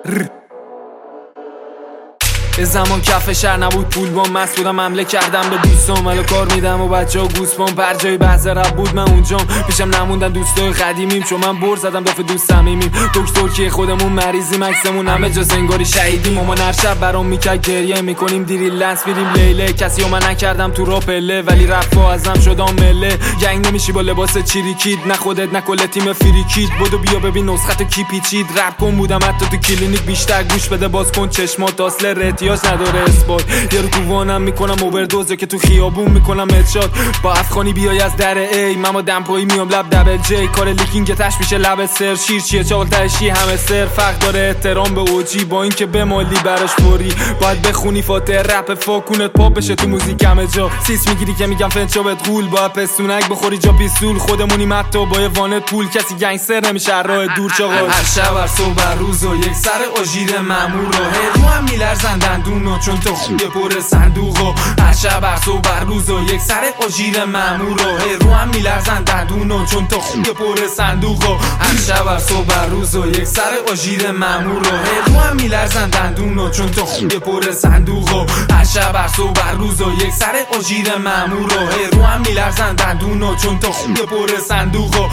یه زمان کف شهر نبود پول بام، مست بودم حمله کردم به دوستام، ولی کار میدم و بچه‌ها گوسپام. بر جای بحث رب بود من اونجام، پیشم نموندن دوستای قدیمیم، چون من بر زدم دافه دوست صمیمیم. دکتر که خودمون مریضیم، عکسمون همه جا انگاری شهیدیم. مامان هر شب برام میکرد گریه، میکنیم دیری لنس میریم لیله. کسی من نکردم تو را پله، ولی رفا ازم شدم مله. گنگ نمیشی با لباس چیریکید، نه خودت نه کل تیم فریکید. بدو بیا ببین نسخت کی پیچید، رپ کن بودم حتی تو کلینیک. بیشتر گوش بده باز کن چشمات، اصل احتیاج نداره اثبات. یه رو تو وانم میکنم اووردوز، که تو خیابون میکنم هدشات. با افغانی بیای از در ای، من با دمپایی میام لب دبل جی. کار لیکینگ تش میشه لب سر، شیر چیه چاقل تشی همه سر. فرق داره احترام به اوجی، با اینکه به مالی براش فوری. باید بخونی فاتحه رپ فاکونت پاپ بشه تو موزیک همه جا. سیس میگیری که میگم فنچابت غول، باید پستونک بخوری جا پیستول. خودمونیم حتی با یه وانت پول، کسی گنگستر نمیشه راه دور چاقا. هر شب هر صبح هر روز و یک سر آژیر مامور و هر رو هم میلرزن دندونو، چون تو خوبه پر صندوقو. هر شب هر صبح هر روز و یک سر آژیر مامور و هر رو هم میلرزن دندونو، چون تو خوبه پر صندوقو. هر شب هر صبح هر روز و یک سر آژیر مامور و هر رو هم میلرزن دندونو، چون تو خوبه پر صندوقو. هر شب هر صبح هر روز و یک سر آژیر مامور و هر رو هم میلرزن دندونو، چون تو خوبه پر صندوقو.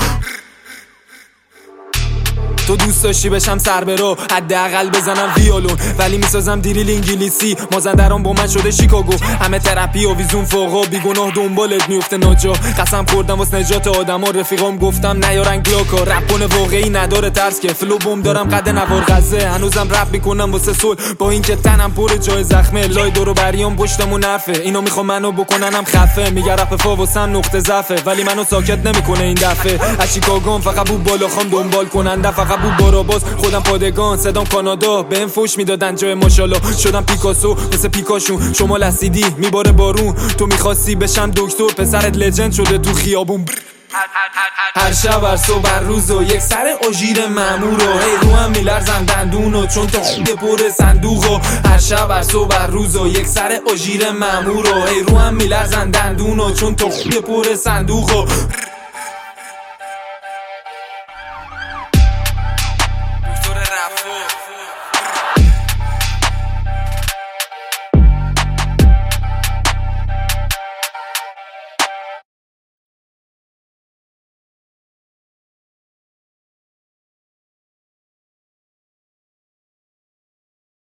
تو دوست داشتی بشم سربرو، حداقل بزنم ویولون، ولی میسازم دیریل انگلیسی. مازندران با من شده شیکاگو، همه ترپی و ویزون فوقا. بیگناه دنبالت میفته ناجا، قسم خوردم واسه نجات آدما. رفیقام گفتم نیارن گلاکا، رپون واقعی نداره ترس که. فلو بوم دارم قد نوار غزه، هنوزم رپ میکنم واسه صلح، با اینکه تنم پر جای زخمه. لای دور و بریام پشتمون حرفه، اینا میخوام منو بکننم خفه. میگه رپ فا واسم نقطه ضعفه، ولی منو ساکت نمیکنه این دفعه. از شیکاگوام فقط بو بالا خوام دنبال کننده، فقط بو باراباز خودم پادگان. صدام کانادا بهم فوش میدادن جای ماشاءالله. شدم پیکاسو مثل پیکاشون، شمال اسیدی میباره بارون. تو میخواستی بشم دکتر، پسرت لجند شده تو خیابون. هر شب هر صبح هر روز و یک سر آژیر مامور و هی رو هم میلرزن دندونو، چون تو خوبه پر صندوقو. هر شب هر صبح هر روز و یک سر آژیر مامور و هی رو هم میلرزن دندونو، چون تو خوبه پر صندوقو.